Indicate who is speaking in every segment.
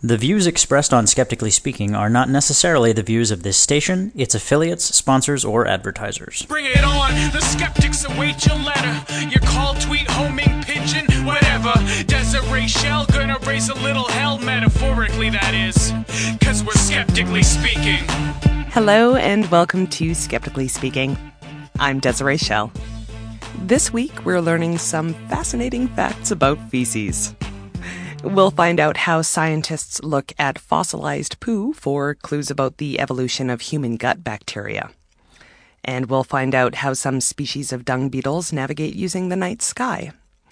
Speaker 1: The views expressed on Skeptically Speaking are not necessarily the views of this station, its affiliates, sponsors, or advertisers.
Speaker 2: Bring it on! The skeptics await your letter. Your call, tweet, homing, pigeon, whatever. Desiree Shell gonna raise a little hell, metaphorically that is. 'Cause we're skeptically speaking.
Speaker 3: Hello and welcome to Skeptically Speaking. I'm Desiree Shell. This week we're learning some fascinating facts about feces. We'll find out how scientists look at fossilized poo for clues about the evolution of human gut bacteria. And we'll find out how some species of dung beetles navigate using the night sky.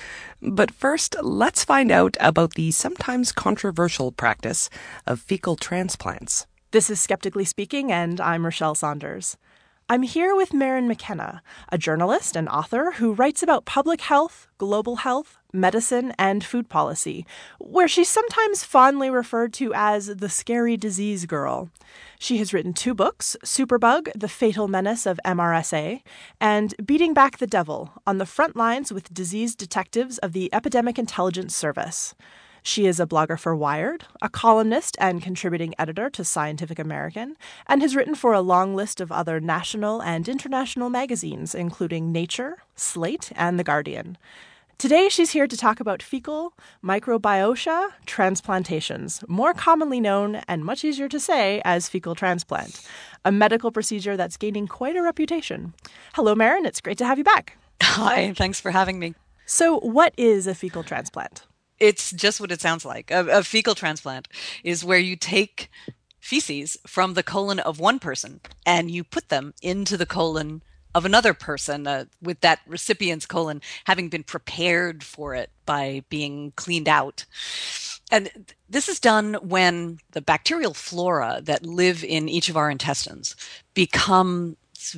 Speaker 3: But first, let's find out about the sometimes controversial practice of fecal transplants.
Speaker 4: This is Skeptically Speaking, and I'm Rochelle Saunders. I'm here with Maren McKenna, a journalist and author who writes about public health, global health, medicine, and food policy, where she's sometimes fondly referred to as the scary disease girl. She has written 2 books, Superbug, The Fatal Menace of MRSA, and Beating Back the Devil, on the front lines with disease detectives of the Epidemic Intelligence Service. She is a blogger for Wired, a columnist and contributing editor to Scientific American, and has written for a long list of other national and international magazines, including Nature, Slate, and The Guardian. Today, she's here to talk about fecal microbiota transplantations, more commonly known and much easier to say as fecal transplant, a medical procedure that's gaining quite a reputation. Hello, Maren. It's great to have you back.
Speaker 5: Hi, thanks for having me.
Speaker 4: So what is a fecal transplant?
Speaker 5: It's just what it sounds like. A fecal transplant is where you take feces from the colon of one person and you put them into the colon of another person, with that recipient's colon having been prepared for it by being cleaned out. And this is done when the bacterial flora that live in each of our intestines become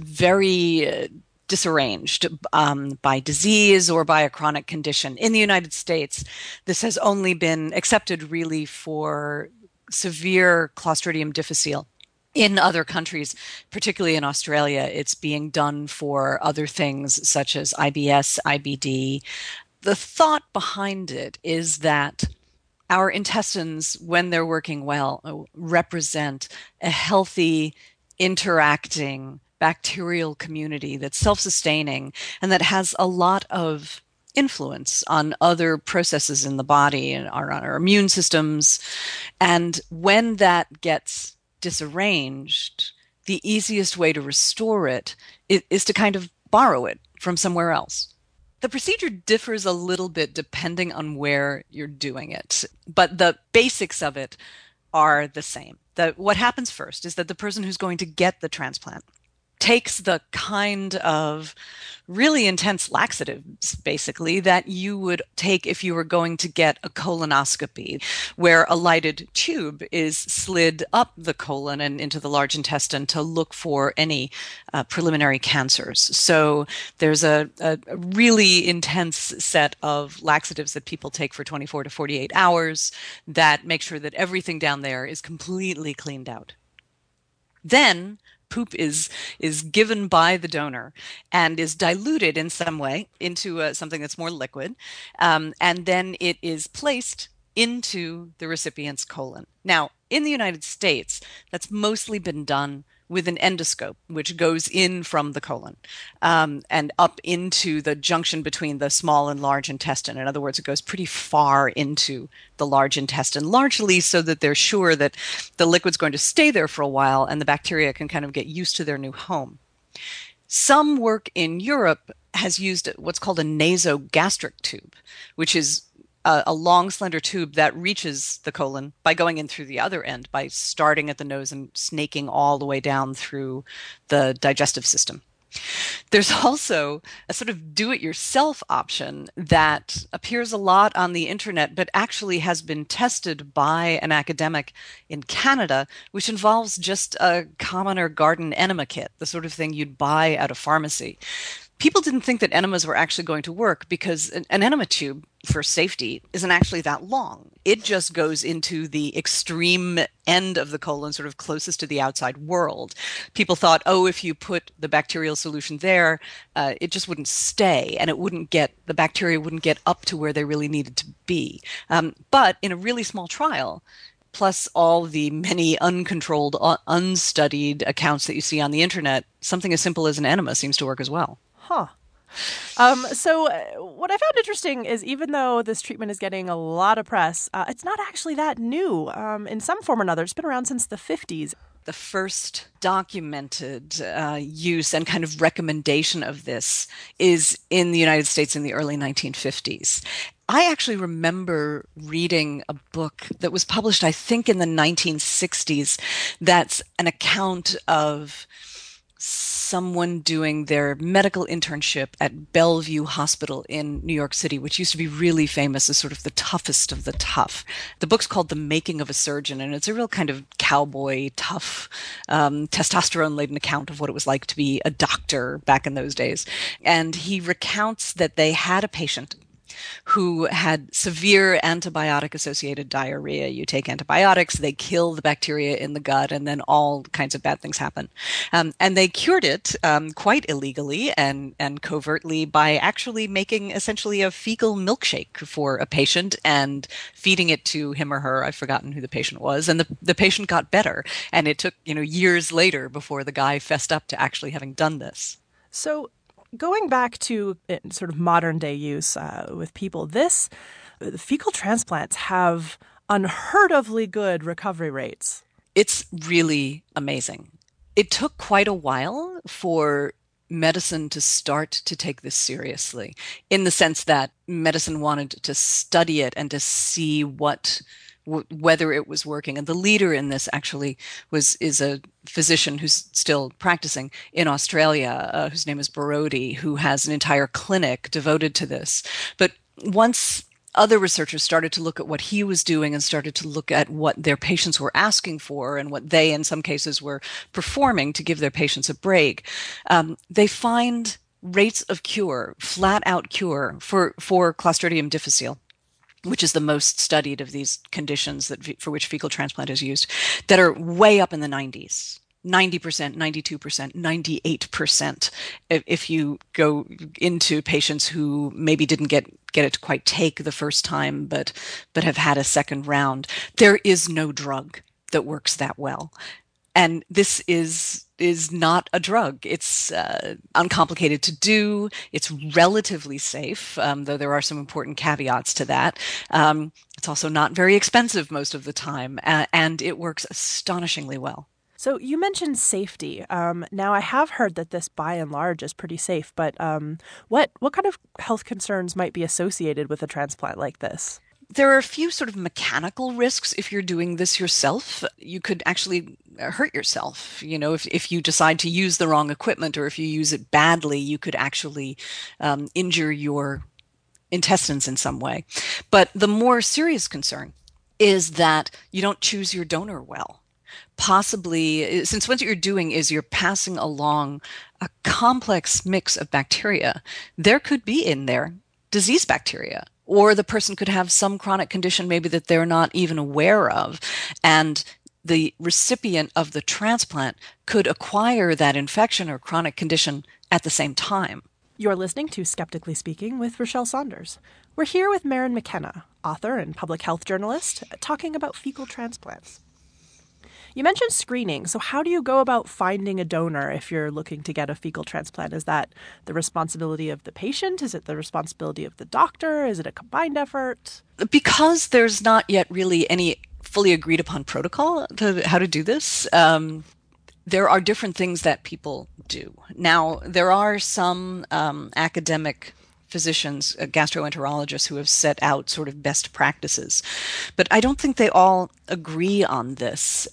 Speaker 5: very disarranged by disease or by a chronic condition. In the United States, this has only been accepted really for severe Clostridium difficile. In other countries, particularly in Australia, it's being done for other things such as IBS, IBD. The thought behind it is that our intestines, when they're working well, represent a healthy, interacting bacterial community that's self-sustaining and that has a lot of influence on other processes in the body and on our immune systems. And when that gets disarranged, the easiest way to restore it is to kind of borrow it from somewhere else. The procedure differs a little bit depending on where you're doing it, but the basics of it are the same. What happens first is that the person who's going to get the transplant takes the kind of really intense laxatives, basically, that you would take if you were going to get a colonoscopy, where a lighted tube is slid up the colon and into the large intestine to look for any preliminary cancers. So there's a really intense set of laxatives that people take for 24 to 48 hours that make sure that everything down there is completely cleaned out. Then poop is given by the donor and is diluted in some way into something that's more liquid, and then it is placed into the recipient's colon. Now, in the United States, that's mostly been done with an endoscope, which goes in from the colon and up into the junction between the small and large intestine. In other words, it goes pretty far into the large intestine, largely so that they're sure that the liquid's going to stay there for a while and the bacteria can kind of get used to their new home. Some work in Europe has used what's called a nasogastric tube, which is a long, slender tube that reaches the colon by going in through the other end, by starting at the nose and snaking all the way down through the digestive system. There's also a sort of do-it-yourself option that appears a lot on the internet, but actually has been tested by an academic in Canada, which involves just a commoner garden enema kit, the sort of thing you'd buy at a pharmacy. People didn't think that enemas were actually going to work because an enema tube, for safety, isn't actually that long. It just goes into the extreme end of the colon, sort of closest to the outside world. People thought, oh, if you put the bacterial solution there, it just wouldn't stay and the bacteria wouldn't get up to where they really needed to be. But in a really small trial, plus all the many uncontrolled, unstudied accounts that you see on the internet, something as simple as an enema seems to work as well.
Speaker 4: Huh. So what I found interesting is even though this treatment is getting a lot of press, it's not actually that new. In some form or another, it's been around since the 50s.
Speaker 5: The first documented use and kind of recommendation of this is in the United States in the early 1950s. I actually remember reading a book that was published, I think, in the 1960s. That's an account of someone doing their medical internship at Bellevue Hospital in New York City, which used to be really famous as sort of the toughest of the tough. The book's called The Making of a Surgeon, and it's a real kind of cowboy, tough, testosterone-laden account of what it was like to be a doctor back in those days. And he recounts that they had a patient who had severe antibiotic-associated diarrhea. You take antibiotics, they kill the bacteria in the gut, and then all kinds of bad things happen. And they cured it quite illegally and covertly by actually making essentially a fecal milkshake for a patient and feeding it to him or her. I've forgotten who the patient was. And the patient got better. And it took, years later before the guy fessed up to actually having done this.
Speaker 4: So going back to sort of modern day use with people, fecal transplants have unheard ofly good recovery rates.
Speaker 5: It's really amazing. It took quite a while for medicine to start to take this seriously, in the sense that medicine wanted to study it and to see whether it was working. And the leader in this actually is a physician who's still practicing in Australia, whose name is Barodi, who has an entire clinic devoted to this. But once other researchers started to look at what he was doing and started to look at what their patients were asking for and what they, in some cases, were performing to give their patients a break, they find rates of cure, flat-out cure for Clostridium difficile, which is the most studied of these conditions for which fecal transplant is used, that are way up in the 90s. 90%, 92%, 98%. If you go into patients who maybe didn't get it to quite take the first time, but have had a second round, there is no drug that works that well. And this is not a drug. It's uncomplicated to do. It's relatively safe, though there are some important caveats to that. It's also not very expensive most of the time, and it works astonishingly well.
Speaker 4: So you mentioned safety. Now, I have heard that this, by and large, is pretty safe, but what kind of health concerns might be associated with a transplant like this?
Speaker 5: There are a few sort of mechanical risks if you're doing this yourself. You could actually hurt yourself. If you decide to use the wrong equipment or if you use it badly, you could actually injure your intestines in some way. But the more serious concern is that you don't choose your donor well. Possibly, since what you're doing is you're passing along a complex mix of bacteria, there could be in there disease bacteria. Or the person could have some chronic condition maybe that they're not even aware of. And the recipient of the transplant could acquire that infection or chronic condition at the same time.
Speaker 4: You're listening to Skeptically Speaking with Rochelle Saunders. We're here with Maren McKenna, author and public health journalist, talking about fecal transplants. You mentioned screening. So how do you go about finding a donor if you're looking to get a fecal transplant? Is that the responsibility of the patient? Is it the responsibility of the doctor? Is it a combined effort?
Speaker 5: Because there's not yet really any fully agreed upon protocol to how to do this, there are different things that people do. Now, there are some academic physicians, gastroenterologists, who have set out sort of best practices, but I don't think they all agree on this.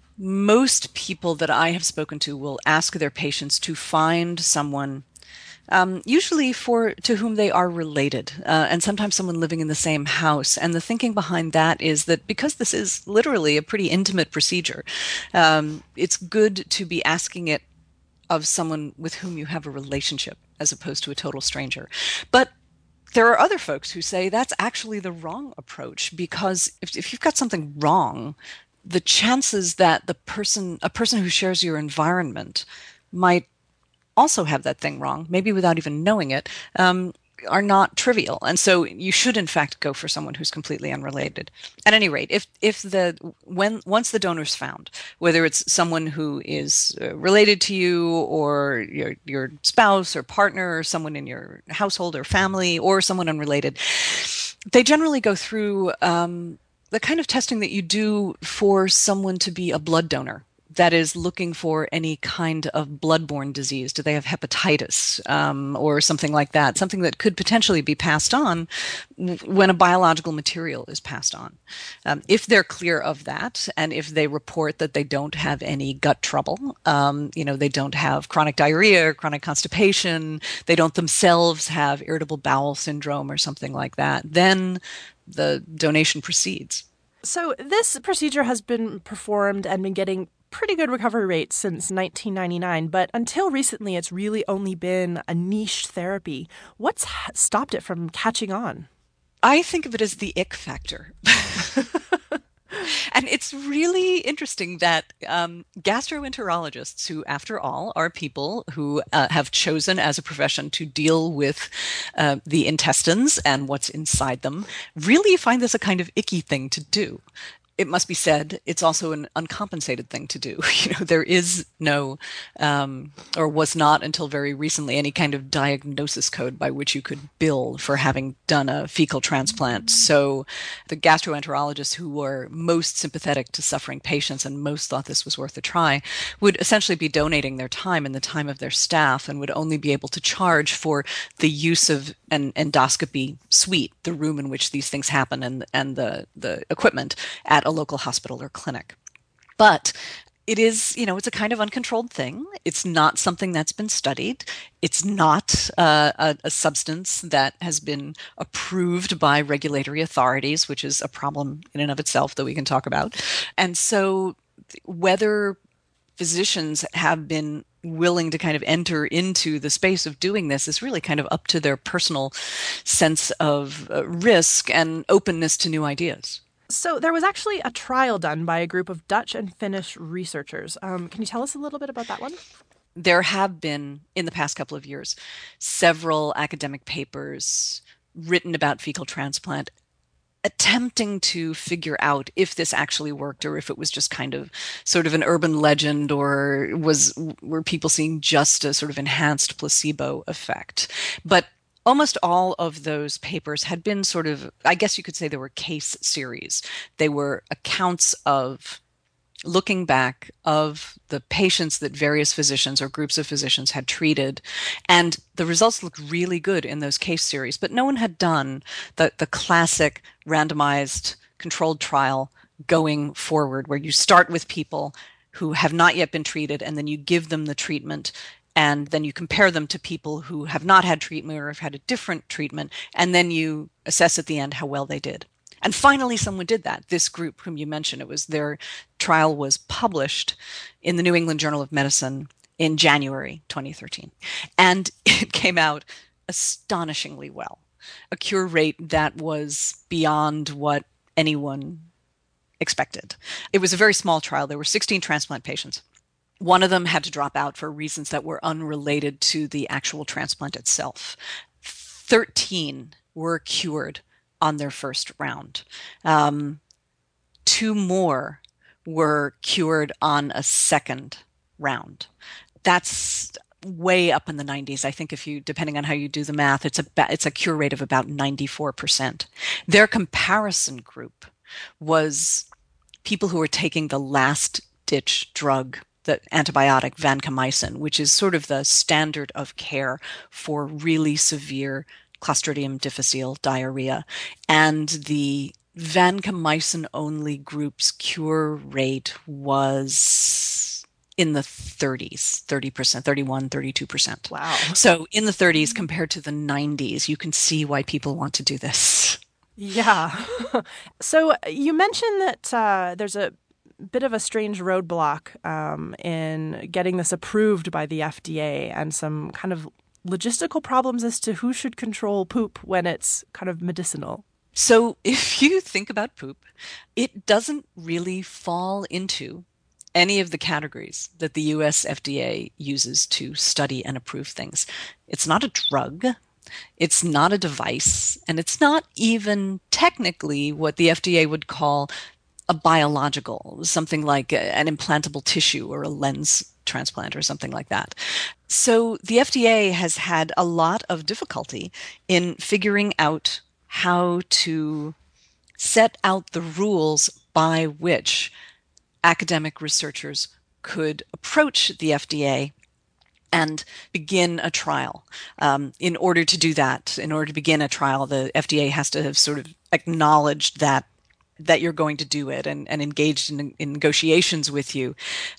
Speaker 5: Most people that I have spoken to will ask their patients to find someone, usually to whom they are related, and sometimes someone living in the same house. And the thinking behind that is that because this is literally a pretty intimate procedure, it's good to be asking it of someone with whom you have a relationship as opposed to a total stranger. But there are other folks who say that's actually the wrong approach, because if you've got something wrong, the chances that a person who shares your environment might also have that thing wrong, maybe without even knowing it, are not trivial. And so you should in fact go for someone who's completely unrelated. At any rate, once the donor's found, whether it's someone who is related to you or your spouse or partner or someone in your household or family or someone unrelated, they generally go through the kind of testing that you do for someone to be a blood donor. That is looking for any kind of bloodborne disease. Do they have hepatitis or something like that? Something that could potentially be passed on when a biological material is passed on. If they're clear of that, and if they report that they don't have any gut trouble, they don't have chronic diarrhea or chronic constipation, they don't themselves have irritable bowel syndrome or something like that, then the donation proceeds.
Speaker 4: So this procedure has been performed and been getting pretty good recovery rates since 1999, but until recently, it's really only been a niche therapy. What's stopped it from catching on?
Speaker 5: I think of it as the ick factor. And it's really interesting that gastroenterologists, who, after all, are people who have chosen as a profession to deal with the intestines and what's inside them, really find this a kind of icky thing to do. It must be said, it's also an uncompensated thing to do. There is no, or was not until very recently, any kind of diagnosis code by which you could bill for having done a fecal transplant. So the gastroenterologists who were most sympathetic to suffering patients and most thought this was worth a try would essentially be donating their time and the time of their staff, and would only be able to charge for the use of an endoscopy suite, the room in which these things happen, and the equipment at a local hospital or clinic. But it is, it's a kind of uncontrolled thing. It's not something that's been studied. It's not a substance that has been approved by regulatory authorities, which is a problem in and of itself that we can talk about. And so whether physicians have been willing to kind of enter into the space of doing this is really kind of up to their personal sense of risk and openness to new ideas.
Speaker 4: So there was actually a trial done by a group of Dutch and Finnish researchers. Can you tell us a little bit about that one?
Speaker 5: There have been, in the past couple of years, several academic papers written about fecal transplant attempting to figure out if this actually worked or if it was just kind of sort of an urban legend, or were people seeing just a sort of enhanced placebo effect. But almost all of those papers had been sort of, I guess you could say they were case series. They were accounts of looking back of the patients that various physicians or groups of physicians had treated. And the results looked really good in those case series, but no one had done the classic randomized controlled trial going forward, where you start with people who have not yet been treated, and then you give them the treatment, and then you compare them to people who have not had treatment or have had a different treatment, and then you assess at the end how well they did. And finally, someone did that. This group whom you mentioned, their trial was published in the New England Journal of Medicine in January 2013. And it came out astonishingly well. A cure rate that was beyond what anyone expected. It was a very small trial. There were 16 transplant patients. One of them had to drop out for reasons that were unrelated to the actual transplant itself. 13 were cured on their first round. 2 more were cured on a second round. That's way up in the 90s. I think depending on how you do the math, it's a cure rate of about 94%. Their comparison group was people who were taking the last ditch drug, the antibiotic vancomycin, which is sort of the standard of care for really severe Clostridium difficile diarrhea. And the vancomycin-only group's cure rate was in the 30s, 30%, 31, 32%.
Speaker 4: Wow.
Speaker 5: So in the 30s compared to the 90s, you can see why people want to do this.
Speaker 4: Yeah. So you mentioned that there's a bit of a strange roadblock in getting this approved by the FDA, and some kind of logistical problems as to who should control poop when it's kind of medicinal.
Speaker 5: So if you think about poop, it doesn't really fall into any of the categories that the US FDA uses to study and approve things. It's not a drug. It's not a device, and it's not even technically what the FDA would call a biological, something like an implantable tissue or a lens transplant or something like that. So the FDA has had a lot of difficulty in figuring out how to set out the rules by which academic researchers could approach the FDA and begin a trial. In order to do that, in order to begin a trial, the FDA has to have sort of acknowledged that you're going to do it and engaged in negotiations with you.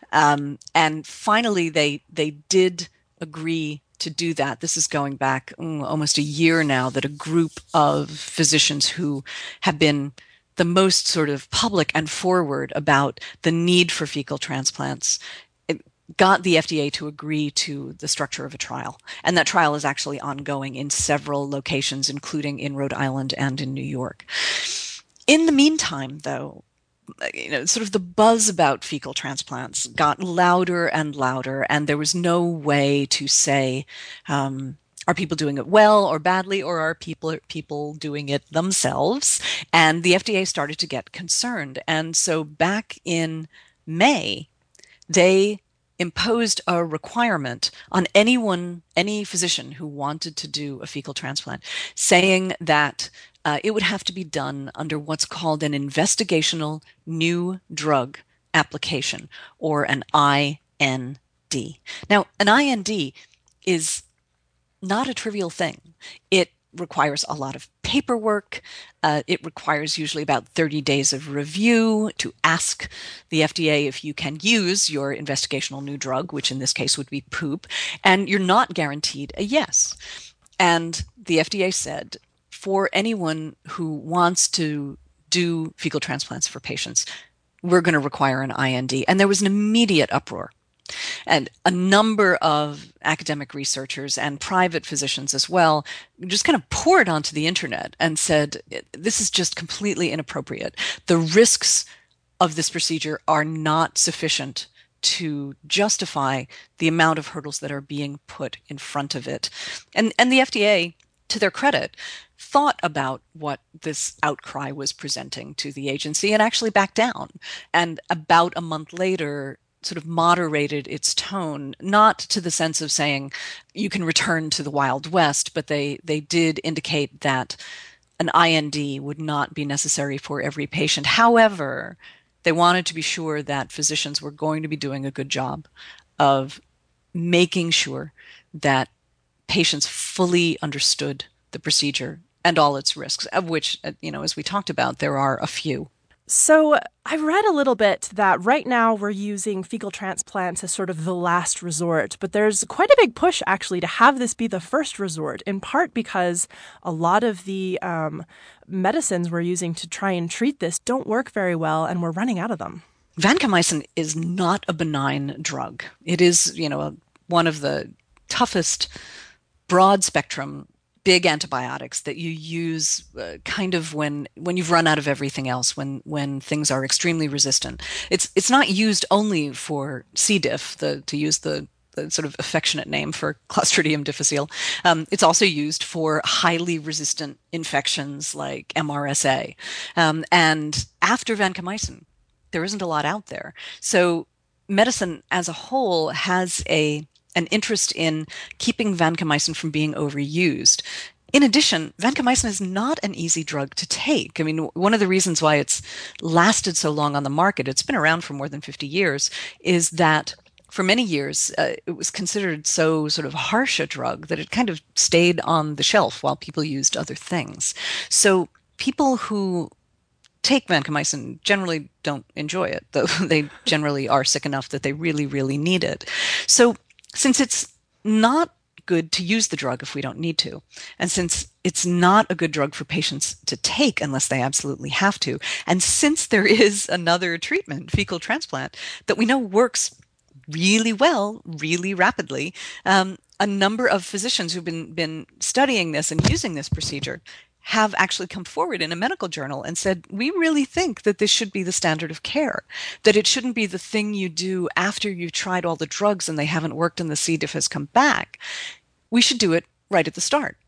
Speaker 5: And finally, they did agree to do that. This is going back almost a year now, that a group of physicians who have been the most sort of public and forward about the need for fecal transplants got the FDA to agree to the structure of a trial. And that trial is actually ongoing in several locations, including in Rhode Island and in New York. In the meantime, though, sort of the buzz about fecal transplants got louder and louder, and there was no way to say, are people doing it well or badly, or are people doing it themselves? And the FDA started to get concerned. And so back in May, they imposed a requirement on any physician who wanted to do a fecal transplant, saying that it would have to be done under what's called an investigational new drug application, or an IND. Now, an IND is not a trivial thing. It requires a lot of paperwork. It requires usually about 30 days of review to ask the FDA if you can use your investigational new drug, which in this case would be poop, and you're not guaranteed a yes. And the FDA said, for anyone who wants to do fecal transplants for patients, we're going to require an IND. And there was an immediate uproar. And a number of academic researchers and private physicians as well just kind of poured onto the internet and said, this is just completely inappropriate. The risks of this procedure are not sufficient to justify the amount of hurdles that are being put in front of it. And the FDA, to their credit, thought about what this outcry was presenting to the agency and actually backed down. And about a month later, sort of moderated its tone, not to the sense of saying you can return to the Wild West, but they did indicate that an IND would not be necessary for every patient. However, they wanted to be sure that physicians were going to be doing a good job of making sure that patients fully understood the procedure and all its risks, of which, as we talked about, there are a few.
Speaker 4: So I read a little bit that right now we're using fecal transplants as sort of the last resort, but there's quite a big push actually to have this be the first resort, in part because a lot of the medicines we're using to try and treat this don't work very well, and we're running out of them.
Speaker 5: Vancomycin is not a benign drug. It is, one of the toughest broad spectrum big antibiotics that you use kind of when you've run out of everything else, when things are extremely resistant. It's not used only for C. diff, to use the sort of affectionate name for Clostridium difficile. It's also used for highly resistant infections like MRSA. And after vancomycin, there isn't a lot out there. So medicine as a whole has an interest in keeping vancomycin from being overused. In addition, vancomycin is not an easy drug to take. I mean, one of the reasons why it's lasted so long on the market, it's been around for more than 50 years, is that for many years, it was considered so sort of harsh a drug that it kind of stayed on the shelf while people used other things. So people who take vancomycin generally don't enjoy it, though they generally are sick enough that they really, really need it. So since it's not good to use the drug if we don't need to, and since it's not a good drug for patients to take unless they absolutely have to, and since there is another treatment, fecal transplant, that we know works really well, really rapidly, a number of physicians who've been studying this and using this procedure have actually come forward in a medical journal and said, we really think that this should be the standard of care, that it shouldn't be the thing you do after you've tried all the drugs and they haven't worked and the C. diff has come back. We should do it right at the start.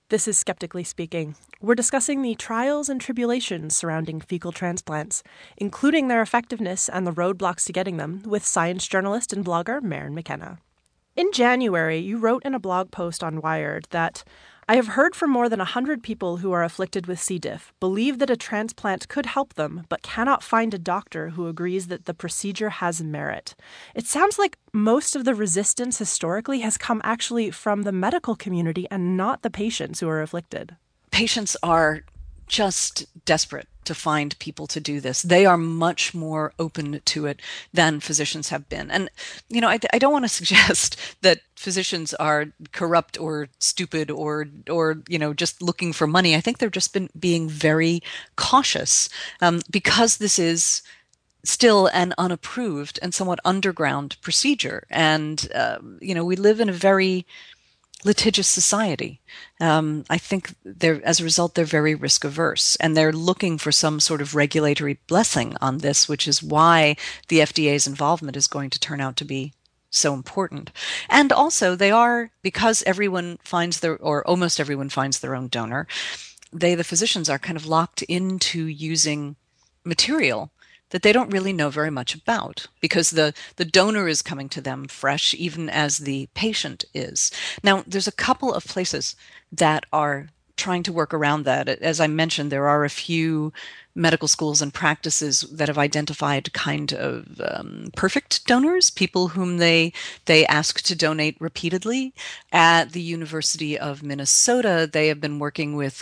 Speaker 4: This is Skeptically Speaking. We're discussing the trials and tribulations surrounding fecal transplants, including their effectiveness and the roadblocks to getting them, with science journalist and blogger Maren McKenna. In January, you wrote in a blog post on Wired that I have heard from more than 100 people who are afflicted with C. diff, believe that a transplant could help them, but cannot find a doctor who agrees that the procedure has merit. It sounds like most of the resistance historically has come actually from the medical community and not the patients who are afflicted.
Speaker 5: Patients are just desperate to find people to do this. They are much more open to it than physicians have been. And, I don't want to suggest that physicians are corrupt or stupid or just looking for money. I think they've just been being very cautious because this is still an unapproved and somewhat underground procedure. And, we live in a very litigious society. I think as a result, they're very risk averse, and they're looking for some sort of regulatory blessing on this, which is why the FDA's involvement is going to turn out to be so important. And also they are, because everyone finds almost everyone finds their own donor, the physicians are kind of locked into using material that they don't really know very much about, because the donor is coming to them fresh, even as the patient is. Now, there's a couple of places that are trying to work around that. As I mentioned, there are a few medical schools and practices that have identified kind of perfect donors, people whom they ask to donate repeatedly. At the University of Minnesota, they have been working with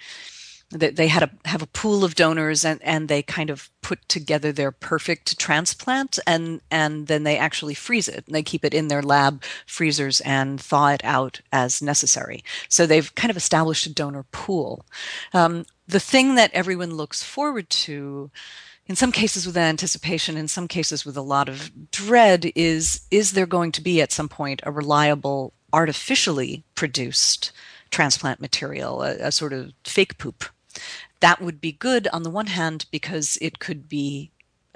Speaker 5: they have a pool of donors, and they kind of put together their perfect transplant, and then they actually freeze it, and they keep it in their lab freezers and thaw it out as necessary. So they've kind of established a donor pool. The thing that everyone looks forward to, in some cases with anticipation, in some cases with a lot of dread, is there going to be at some point a reliable, artificially produced transplant material, a sort of fake poop? That would be good on the one hand, because it could be,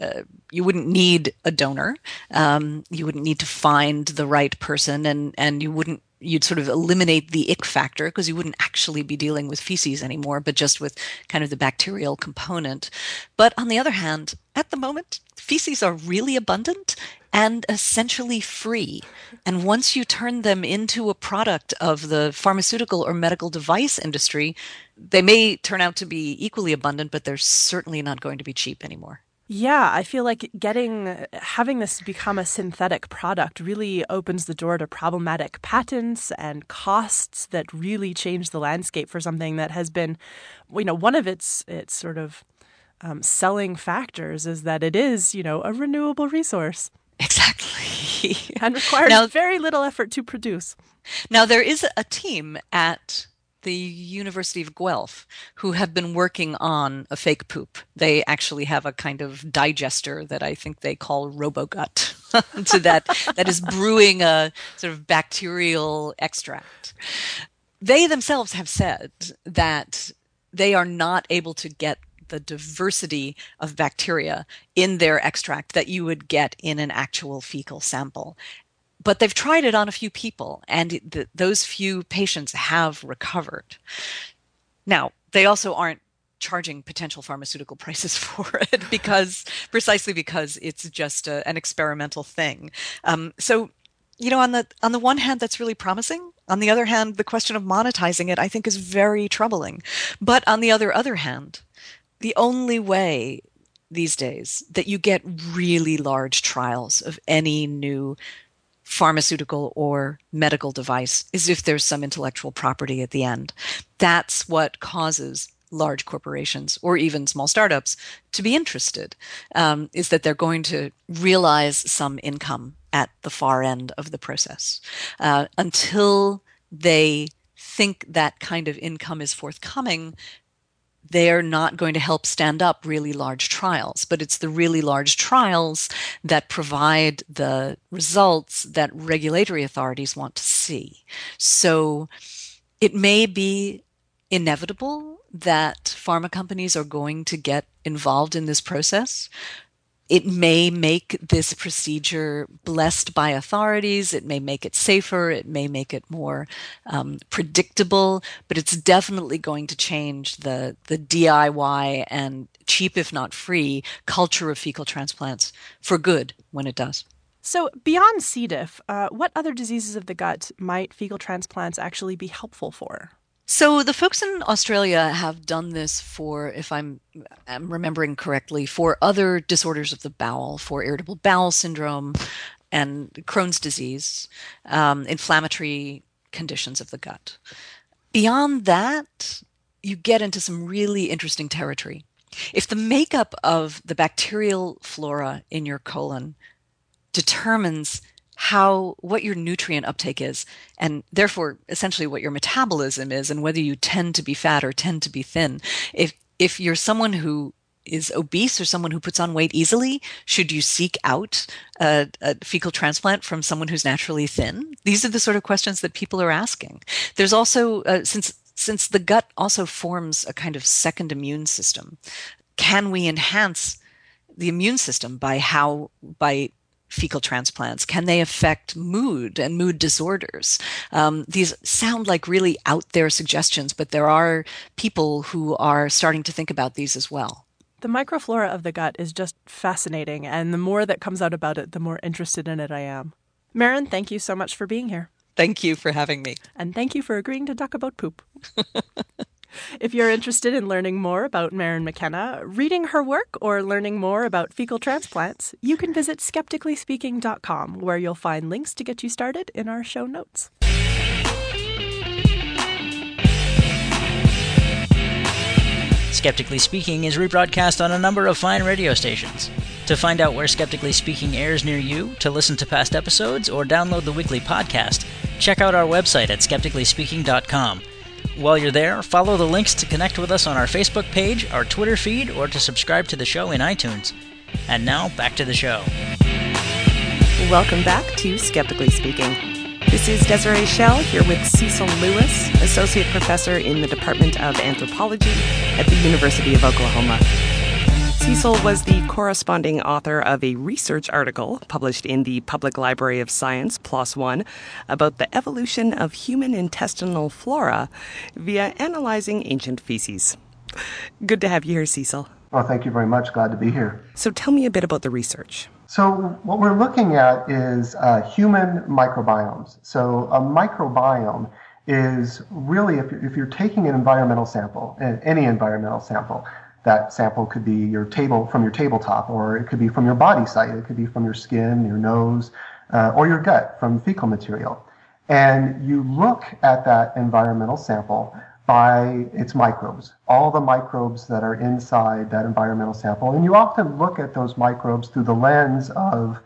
Speaker 5: you wouldn't need a donor. You wouldn't need to find the right person, and you'd sort of eliminate the ick factor, because you wouldn't actually be dealing with feces anymore, but just with kind of the bacterial component. But on the other hand, at the moment, feces are really abundant and essentially free. And once you turn them into a product of the pharmaceutical or medical device industry, they may turn out to be equally abundant, but they're certainly not going to be cheap anymore.
Speaker 4: Yeah, I feel like having this become a synthetic product really opens the door to problematic patents and costs that really change the landscape for something that has been, one of its sort of selling factors is that it is, a renewable resource.
Speaker 5: Exactly.
Speaker 4: And requires very little effort to produce.
Speaker 5: Now, there is a team at the University of Guelph who have been working on a fake poop. They actually have a kind of digester that I think they call RoboGut. So that is brewing a sort of bacterial extract. They themselves have said that they are not able to get the diversity of bacteria in their extract that you would get in an actual fecal sample. But they've tried it on a few people, and those few patients have recovered. Now, they also aren't charging potential pharmaceutical prices for it precisely because it's just an experimental thing. So, on the one hand, that's really promising. On the other hand, the question of monetizing it, I think, is very troubling. But on the other hand, the only way these days that you get really large trials of any new pharmaceutical or medical device is if there's some intellectual property at the end. That's what causes large corporations or even small startups to be interested, is that they're going to realize some income at the far end of the process. Until they think that kind of income is forthcoming, they're not going to help stand up really large trials. But it's the really large trials that provide the results that regulatory authorities want to see. So it may be inevitable that pharma companies are going to get involved in this process, It may make this procedure blessed by authorities. It may make it safer. It may make it more predictable. But it's definitely going to change the DIY and cheap, if not free, culture of fecal transplants for good when it does.
Speaker 4: So beyond C. diff, what other diseases of the gut might fecal transplants actually be helpful for?
Speaker 5: So the folks in Australia have done this for, if I'm remembering correctly, for other disorders of the bowel, for irritable bowel syndrome and Crohn's disease, inflammatory conditions of the gut. Beyond that, you get into some really interesting territory. If the makeup of the bacterial flora in your colon determines what your nutrient uptake is, and therefore essentially what your metabolism is, and whether you tend to be fat or tend to be thin. If you're someone who is obese or someone who puts on weight easily, should you seek out a fecal transplant from someone who's naturally thin? These are the sort of questions that people are asking. There's also, since the gut also forms a kind of second immune system, can we enhance the immune system by fecal transplants? Can they affect mood and mood disorders? These sound like really out there suggestions, but there are people who are starting to think about these as well.
Speaker 4: The microflora of the gut is just fascinating, and the more that comes out about it, the more interested in it I am. Maren, thank you so much for being here.
Speaker 5: Thank you for having me.
Speaker 4: And thank you for agreeing to talk about poop. If you're interested in learning more about Maren McKenna, reading her work, or learning more about fecal transplants, you can visit skepticallyspeaking.com, where you'll find links to get you started in our show notes.
Speaker 1: Skeptically Speaking is rebroadcast on a number of fine radio stations. To find out where Skeptically Speaking airs near you, to listen to past episodes, or download the weekly podcast, check out our website at skepticallyspeaking.com. While you're there, follow the links to connect with us on our Facebook page, our Twitter feed, or to subscribe to the show in iTunes. And now, back to the show.
Speaker 3: Welcome back to Skeptically Speaking. This is Desiree Schell here with Cecil Lewis, Associate Professor in the Department of Anthropology at the University of Oklahoma. Cecil was the corresponding author of a research article published in the Public Library of Science, PLOS ONE, about the evolution of human intestinal flora via analyzing ancient feces. Good to have you here, Cecil.
Speaker 6: Well, thank you very much. Glad to be here.
Speaker 3: So tell me a bit about the research.
Speaker 6: So what we're looking at is human microbiomes. So a microbiome is really, if you're taking an environmental sample, any environmental sample, that sample could be from your tabletop, or it could be from your body site. It could be from your skin, your nose, or your gut from fecal material. And you look at that environmental sample by its microbes, all the microbes that are inside that environmental sample. And you often look at those microbes through the lens of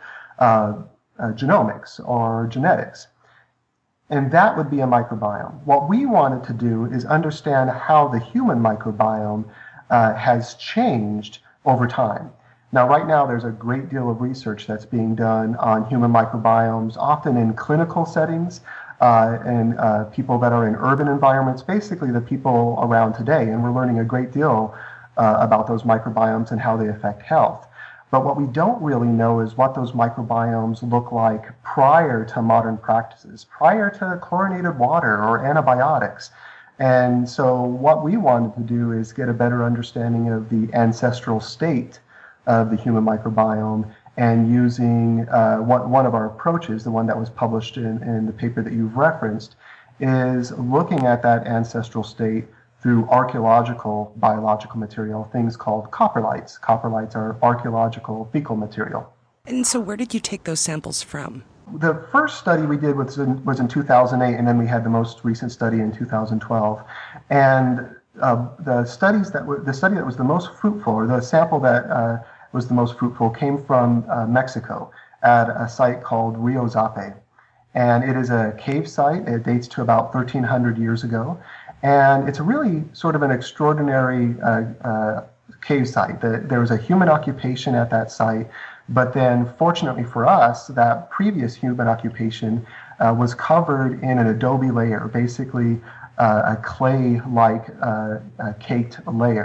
Speaker 6: genomics or genetics. And that would be a microbiome. What we wanted to do is understand how the human microbiome has changed over time. Now, right now, there's a great deal of research that's being done on human microbiomes, often in clinical settings, and people that are in urban environments, basically the people around today. And we're learning a great deal about those microbiomes and how they affect health. But what we don't really know is what those microbiomes look like prior to modern practices, prior to chlorinated water or antibiotics. And so what we wanted to do is get a better understanding of the ancestral state of the human microbiome, and using one of our approaches, the one that was published in the paper that you've referenced, is looking at that ancestral state through archaeological biological material, things called coprolites. Coprolites are archaeological fecal material.
Speaker 3: And so where did you take those samples from?
Speaker 6: The first study we did was in 2008, and then we had the most recent study in 2012. And the study that was the most fruitful, or the sample that was the most fruitful, came from Mexico at a site called Rio Zape. And it is a cave site. It dates to about 1,300 years ago. And it's a really sort of an extraordinary cave site. There was a human occupation at that site. But then, fortunately for us, that previous human occupation was covered in an adobe layer, basically a clay-like caked layer.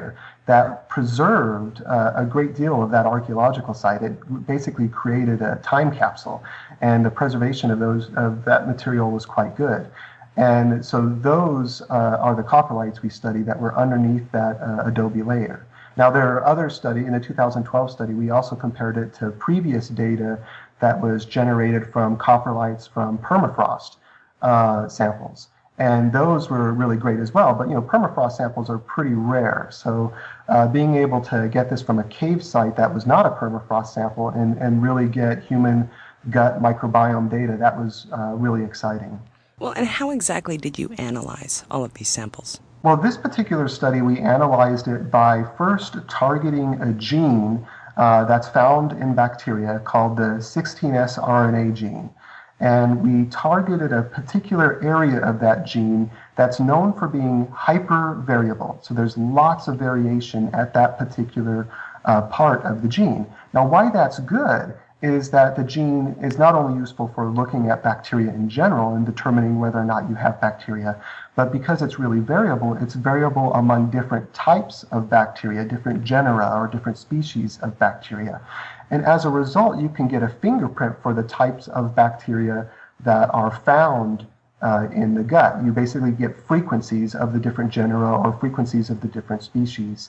Speaker 6: that preserved a great deal of that archaeological site. It basically created a time capsule, and the preservation of that material was quite good. And so those are the coprolites we studied that were underneath that adobe layer. Now, there are other studies. In the 2012 study, we also compared it to previous data that was generated from coprolites from permafrost samples. And those were really great as well. But, permafrost samples are pretty rare. So being able to get this from a cave site that was not a permafrost sample and really get human gut microbiome data, that was really exciting.
Speaker 3: Well, and how exactly did you analyze all of these samples?
Speaker 6: Well, this particular study, we analyzed it by first targeting a gene that's found in bacteria called the 16S RNA gene. And we targeted a particular area of that gene that's known for being hypervariable. So there's lots of variation at that particular part of the gene. Now, why that's good is that the gene is not only useful for looking at bacteria in general and determining whether or not you have bacteria, but because it's really variable, it's variable among different types of bacteria, different genera or different species of bacteria. And as a result, you can get a fingerprint for the types of bacteria that are found in the gut. You basically get frequencies of the different genera or frequencies of the different species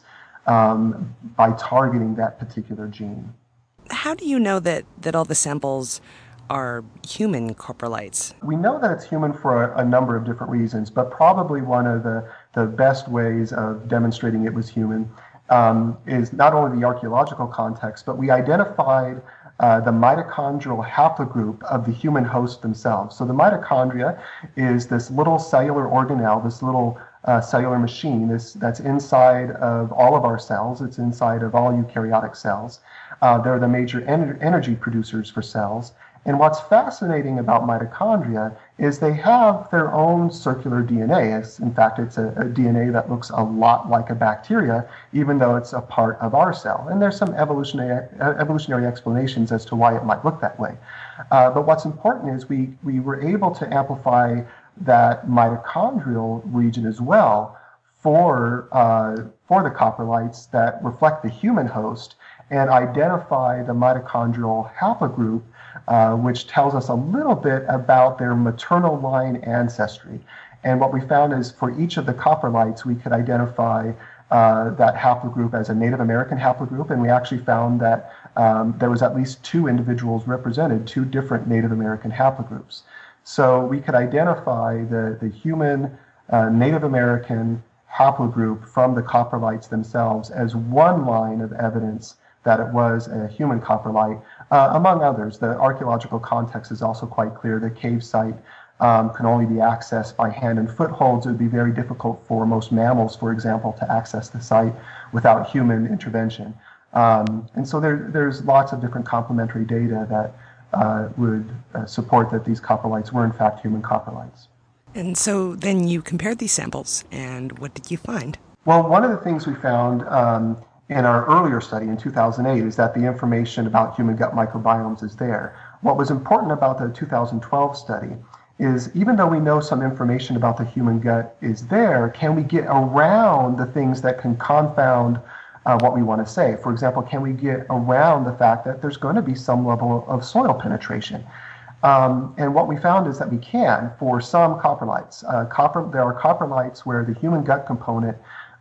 Speaker 6: by targeting that particular gene.
Speaker 3: How do you know that all the samples are human coprolites?
Speaker 6: We know that it's human for a number of different reasons, but probably one of the best ways of demonstrating it was human is not only the archaeological context, but we identified the mitochondrial haplogroup of the human host themselves. So the mitochondria is this little cellular organelle, this little cellular machine that's inside of all of our cells. It's inside of all eukaryotic cells. They're the major energy producers for cells. And what's fascinating about mitochondria is they have their own circular DNA. In fact, it's a DNA that looks a lot like a bacteria, even though it's a part of our cell. And there's some evolutionary explanations as to why it might look that way. But what's important is we were able to amplify that mitochondrial region as well for the coprolites that reflect the human host and identify the mitochondrial haplogroup, which tells us a little bit about their maternal line ancestry. And what we found is for each of the coprolites, we could identify that haplogroup as a Native American haplogroup, and we actually found that there was at least two individuals represented, two different Native American haplogroups. So we could identify the human Native American haplogroup from the coprolites themselves as one line of evidence that it was a human coprolite. Among others, the archaeological context is also quite clear. The cave site can only be accessed by hand and foot holds. It would be very difficult for most mammals, for example, to access the site without human intervention. And so there's lots of different complementary data that would support that these coprolites were in fact human coprolites.
Speaker 3: And so then you compared these samples, and what did you find?
Speaker 6: Well, one of the things we found in our earlier study in 2008 is that the information about human gut microbiomes is there. What was important about the 2012 study is even though we know some information about the human gut is there, can we get around the things that can confound what we want to say? For example, can we get around the fact that there's going to be some level of soil penetration? And what we found is that we can for some coprolites. There are coprolites where the human gut component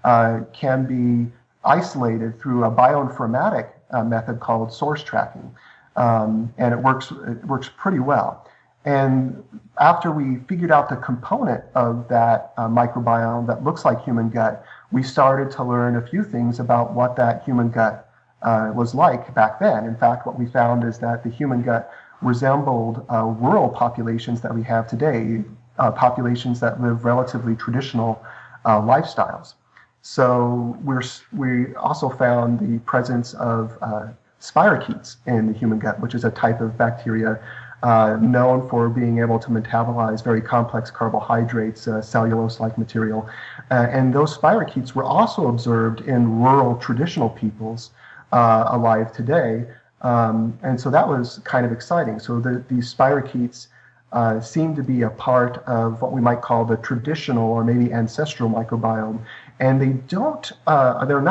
Speaker 6: can be isolated through a bioinformatic method called source tracking, and it works pretty well. And after we figured out the component of that microbiome that looks like human gut, we started to learn a few things about what that human gut was like back then. In fact, what we found is that the human gut resembled rural populations that we have today, populations that live relatively traditional lifestyles. So we also found the presence of spirochetes in the human gut, which is a type of bacteria known for being able to metabolize very complex carbohydrates, cellulose-like material. And those spirochetes were also observed in rural traditional peoples alive today. And so that was kind of exciting. So these spirochetes seem to be a part of what we might call the traditional or maybe ancestral microbiome. And they're not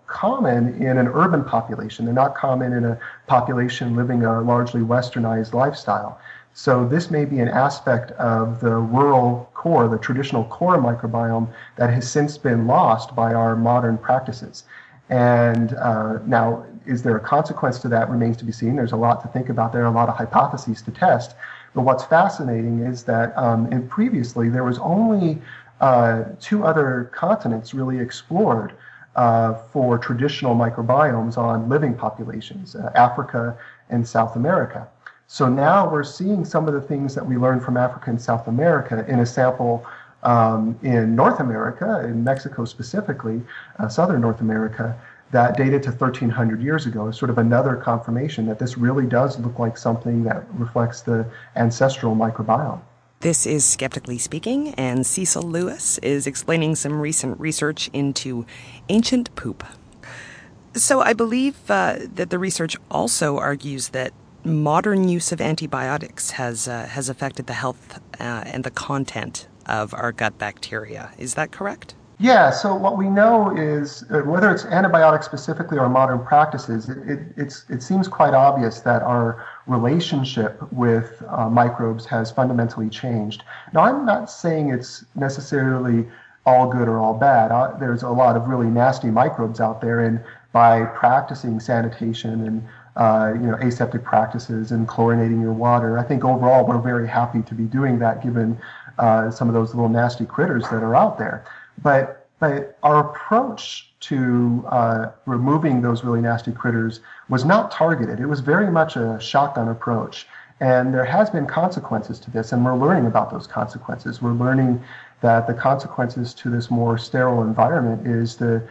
Speaker 6: common in an urban population. They're not common in a population living a largely westernized lifestyle. So this may be an aspect of the rural core, the traditional core microbiome that has since been lost by our modern practices. And now, is there a consequence to that remains to be seen. There's a lot to think about there, a lot of hypotheses to test. But what's fascinating is that previously there was only 2 other continents really explored for traditional microbiomes on living populations, Africa and South America. So now we're seeing some of the things that we learned from Africa and South America in a sample in North America, in Mexico specifically, southern North America, that dated to 1,300 years ago is sort of another confirmation that this really does look like something that reflects the ancestral microbiome.
Speaker 3: This is Skeptically Speaking, and Cecil Lewis is explaining some recent research into ancient poop. So I believe that the research also argues that modern use of antibiotics has affected the health and the content of our gut bacteria. Is that correct?
Speaker 6: Yeah, so what we know is whether it's antibiotics specifically or modern practices, it seems quite obvious that our relationship with microbes has fundamentally changed. Now, I'm not saying it's necessarily all good or all bad. There's a lot of really nasty microbes out there, and by practicing sanitation and aseptic practices and chlorinating your water, I think overall we're very happy to be doing that given some of those little nasty critters that are out there. But our approach to removing those really nasty critters was not targeted. It was very much a shotgun approach. And there has been consequences to this, and we're learning about those consequences. We're learning that the consequences to this more sterile environment is the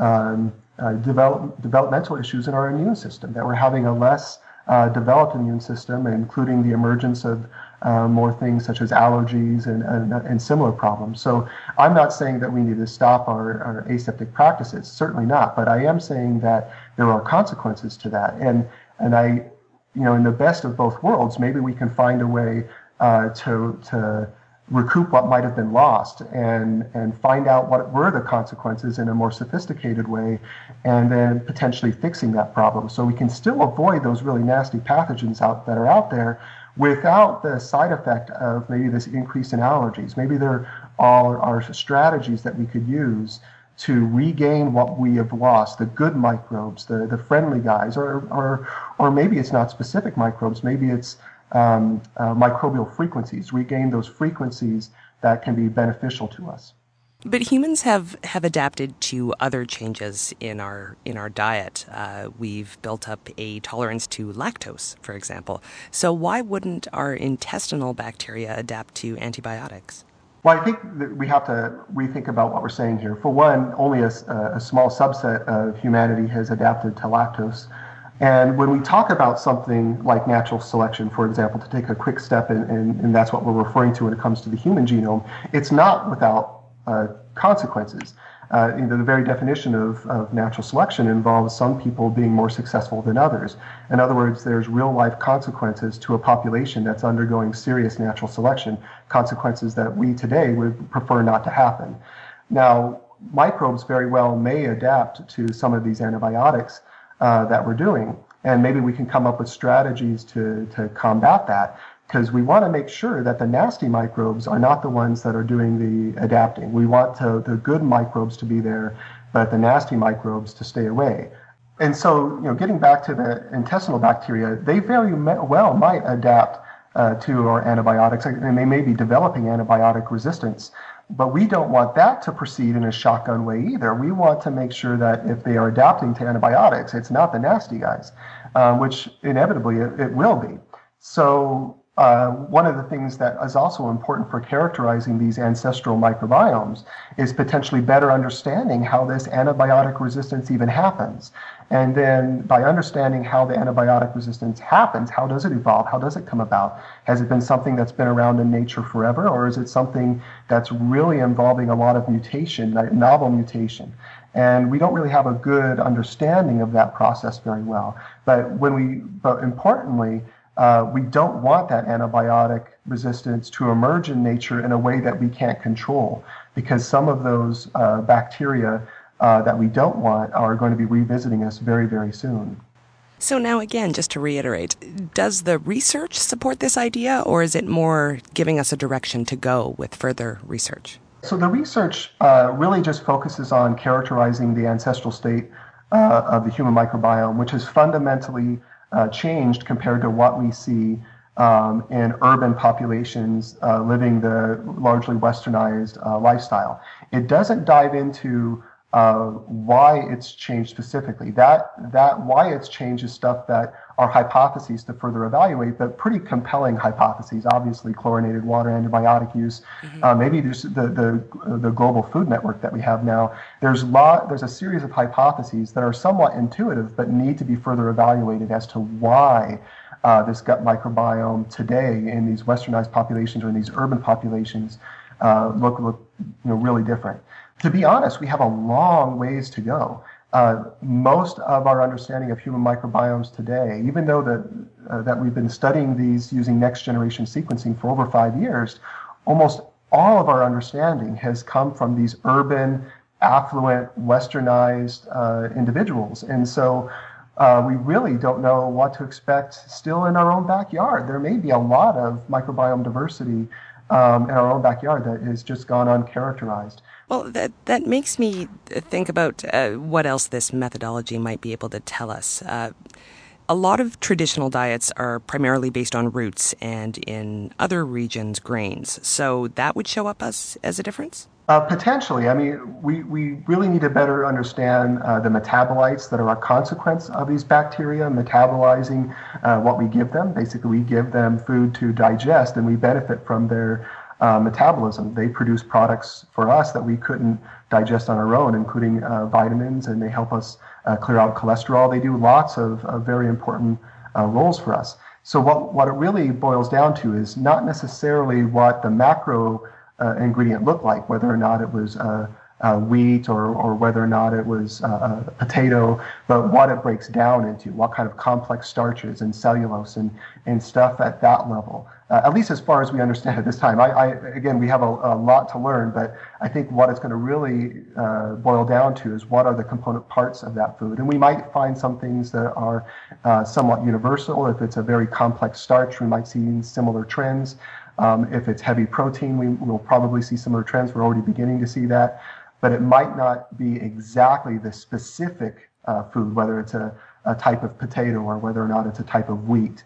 Speaker 6: developmental issues in our immune system, that we're having a less developed immune system, including the emergence of more things such as allergies and similar problems. So I'm not saying that we need to stop our aseptic practices, certainly not, but I am saying that there are consequences to that. And I, in the best of both worlds, maybe we can find a way to recoup what might have been lost and find out what were the consequences in a more sophisticated way, and then potentially fixing that problem. So we can still avoid those really nasty pathogens that are out there without the side effect of maybe this increase in allergies. Maybe there are strategies that we could use to regain what we have lost, the good microbes, the friendly guys, or maybe it's not specific microbes, maybe it's microbial frequencies, regain those frequencies that can be beneficial to us.
Speaker 3: But humans have adapted to other changes in our diet. We've built up a tolerance to lactose, for example. So why wouldn't our intestinal bacteria adapt to antibiotics?
Speaker 6: Well, I think that we have to rethink about what we're saying here. For one, only a small subset of humanity has adapted to lactose. And when we talk about something like natural selection, for example, to take a quick step, and that's what we're referring to when it comes to the human genome, it's not without consequences. The very definition of natural selection involves some people being more successful than others. In other words, there's real-life consequences to a population that's undergoing serious natural selection, consequences that we today would prefer not to happen. Now, microbes very well may adapt to some of these antibiotics that we're doing, and maybe we can come up with strategies to combat that, because we want to make sure that the nasty microbes are not the ones that are doing the adapting. We want the good microbes to be there, but the nasty microbes to stay away. And so, getting back to the intestinal bacteria, they very well might adapt to our antibiotics, and they may be developing antibiotic resistance. But we don't want that to proceed in a shotgun way either. We want to make sure that if they are adapting to antibiotics, it's not the nasty guys, which inevitably it will be. So one of the things that is also important for characterizing these ancestral microbiomes is potentially better understanding how this antibiotic resistance even happens. And then by understanding how the antibiotic resistance happens, how does it evolve? How does it come about? Has it been something that's been around in nature forever, or is it something that's really involving a lot of mutation, novel mutation? And we don't really have a good understanding of that process very well. But importantly, we don't want that antibiotic resistance to emerge in nature in a way that we can't control, because some of those bacteria that we don't want are going to be revisiting us very, very soon.
Speaker 3: So now again, just to reiterate, does the research support this idea, or is it more giving us a direction to go with further research?
Speaker 6: So the research really just focuses on characterizing the ancestral state of the human microbiome, which has fundamentally changed compared to what we see in urban populations living the largely westernized lifestyle. It doesn't dive into why it's changed specifically. That why it's changed is stuff that are hypotheses to further evaluate, but pretty compelling hypotheses. Obviously, chlorinated water, antibiotic use, maybe just the global food network that we have now. There's a series of hypotheses that are somewhat intuitive, but need to be further evaluated as to why this gut microbiome today in these westernized populations or in these urban populations look really different. To be honest, we have a long ways to go. Most of our understanding of human microbiomes today, even though that we've been studying these using next generation sequencing for over 5 years, almost all of our understanding has come from these urban, affluent, westernized individuals. And so we really don't know what to expect still in our own backyard. There may be a lot of microbiome diversity in our own backyard that has just gone uncharacterized.
Speaker 3: Well, that makes me think about what else this methodology might be able to tell us. A lot of traditional diets are primarily based on roots and in other regions, grains. So that would show up as a difference?
Speaker 6: Potentially. I mean, we really need to better understand the metabolites that are a consequence of these bacteria metabolizing what we give them. Basically, we give them food to digest, and we benefit from their metabolism. They produce products for us that we couldn't digest on our own, including vitamins, and they help us clear out cholesterol. They do lots of very important roles for us. So what it really boils down to is not necessarily what the macro ingredient looked like, whether or not it was wheat or whether or not it was a potato, but what it breaks down into, what kind of complex starches and cellulose and stuff at that level. At least as far as we understand at this time. Again, we have a lot to learn, but I think what it's going to really boil down to is what are the component parts of that food. And we might find some things that are somewhat universal. If it's a very complex starch, we might see similar trends. If it's heavy protein, we will probably see similar trends. We're already beginning to see that. But it might not be exactly the specific food, whether it's a type of potato or whether or not it's a type of wheat.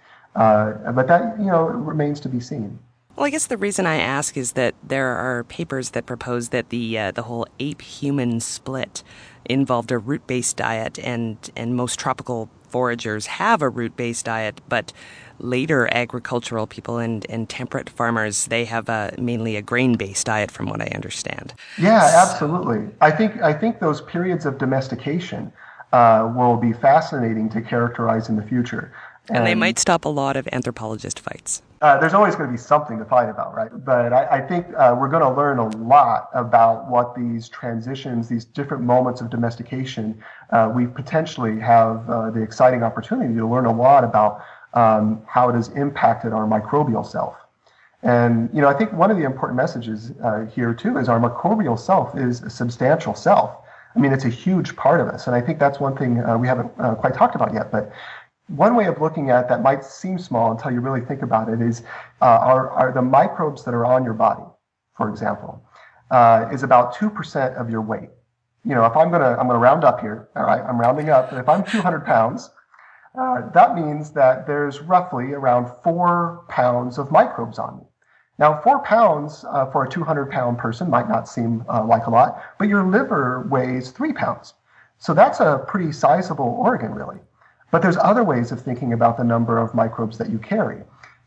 Speaker 6: But that, remains to be seen.
Speaker 3: Well, I guess the reason I ask is that there are papers that propose that the whole ape-human split involved a root-based diet, and most tropical foragers have a root-based diet, but later agricultural people and temperate farmers, they have mainly a grain-based diet, from what I understand.
Speaker 6: Yeah, absolutely. I think those periods of domestication will be fascinating to characterize in the future.
Speaker 3: And they might stop a lot of anthropologist fights.
Speaker 6: There's always going to be something to fight about, right? But I think we're going to learn a lot about what these transitions, these different moments of domestication, we potentially have the exciting opportunity to learn a lot about how it has impacted our microbial self. And, I think one of the important messages here, too, is our microbial self is a substantial self. I mean, it's a huge part of us. And I think that's one thing we haven't quite talked about yet. But one way of looking at that might seem small until you really think about it is are the microbes that are on your body, for example, is about 2% of your weight. If I'm gonna round up here, all right, I'm rounding up. If I'm 200 pounds, that means that there's roughly around 4 pounds of microbes on me. Now, 4 pounds for a 200-pound person might not seem like a lot, but your liver weighs 3 pounds. So that's a pretty sizable organ, really. But there's other ways of thinking about the number of microbes that you carry.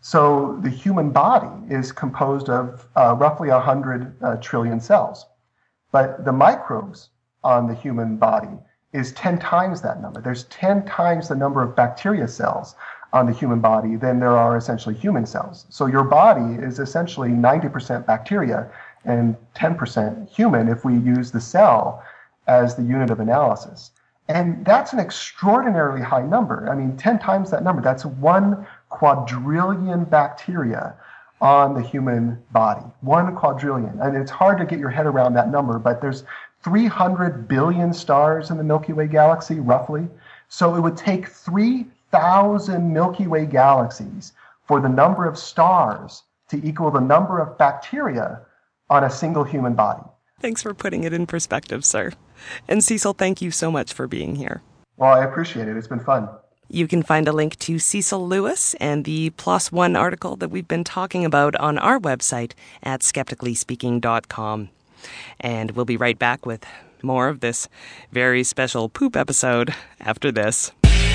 Speaker 6: So the human body is composed of roughly 100 trillion cells. But the microbes on the human body is 10 times that number. There's 10 times the number of bacteria cells on the human body than there are essentially human cells. So your body is essentially 90% bacteria and 10% human if we use the cell as the unit of analysis. And that's an extraordinarily high number. I mean, 10 times that number, that's 1 quadrillion bacteria on the human body. 1 quadrillion. And it's hard to get your head around that number, but there's 300 billion stars in the Milky Way galaxy, roughly. So it would take 3,000 Milky Way galaxies for the number of stars to equal the number of bacteria on a single human body.
Speaker 3: Thanks for putting it in perspective, sir. And Cecil, thank you so much for being here.
Speaker 6: Well, I appreciate it. It's been fun.
Speaker 3: You can find a link to Cecil Lewis and the PLOS ONE article that we've been talking about on our website at skepticallyspeaking.com. And we'll be right back with more of this very special poop episode after this.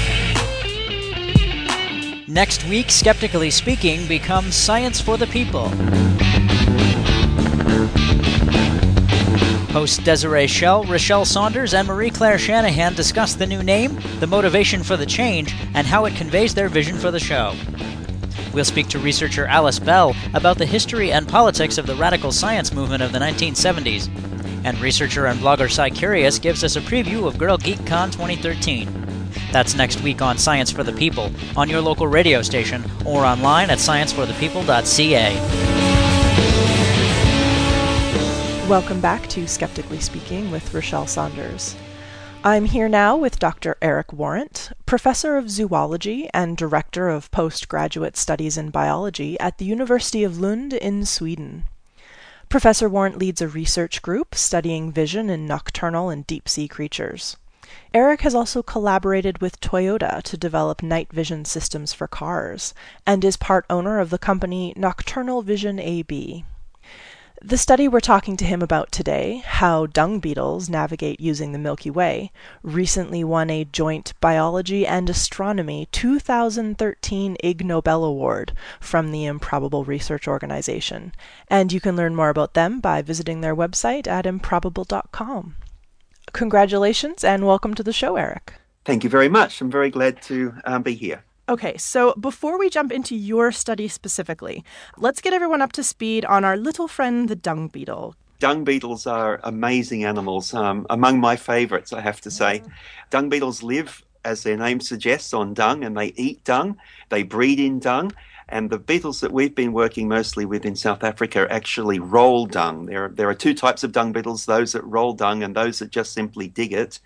Speaker 1: Next week, Skeptically Speaking becomes Science for the People. Hosts Desiree Schell, Rochelle Saunders, and Marie-Claire Shanahan discuss the new name, the motivation for the change, and how it conveys their vision for the show. We'll speak to researcher Alice Bell about the history and politics of the radical science movement of the 1970s. And researcher and blogger Cy Curious gives us a preview of Girl Geek Con 2013. That's next week on Science for the People, on your local radio station, or online at scienceforthepeople.ca.
Speaker 4: Welcome back to Skeptically Speaking with Rochelle Saunders. I'm here now with Dr. Eric Warrant, Professor of Zoology and Director of Postgraduate Studies in Biology at the University of Lund in Sweden. Professor Warrant leads a research group studying vision in nocturnal and deep-sea creatures. Eric has also collaborated with Toyota to develop night vision systems for cars, and is part owner of the company Nocturnal Vision AB. The study we're talking to him about today, how dung beetles navigate using the Milky Way, recently won a joint Biology and Astronomy 2013 Ig Nobel Award from the Improbable Research Organization, and you can learn more about them by visiting their website at improbable.com. Congratulations and welcome to the show, Eric.
Speaker 7: Thank you very much. I'm very glad to be here.
Speaker 4: Okay, so before we jump into your study specifically, let's get everyone up to speed on our little friend, the dung beetle.
Speaker 7: Dung beetles are amazing animals, among my favorites, I have to say. Dung beetles live, as their name suggests, on dung, and they eat dung. They breed in dung. And the beetles that we've been working mostly with in South Africa actually roll dung. There are two types of dung beetles, those that roll dung and those that just simply dig it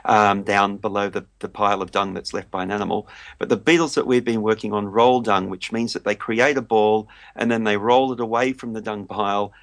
Speaker 7: down below the pile of dung that's left by an animal. But the beetles that we've been working on roll dung, which means that they create a ball and then they roll it away from the dung pile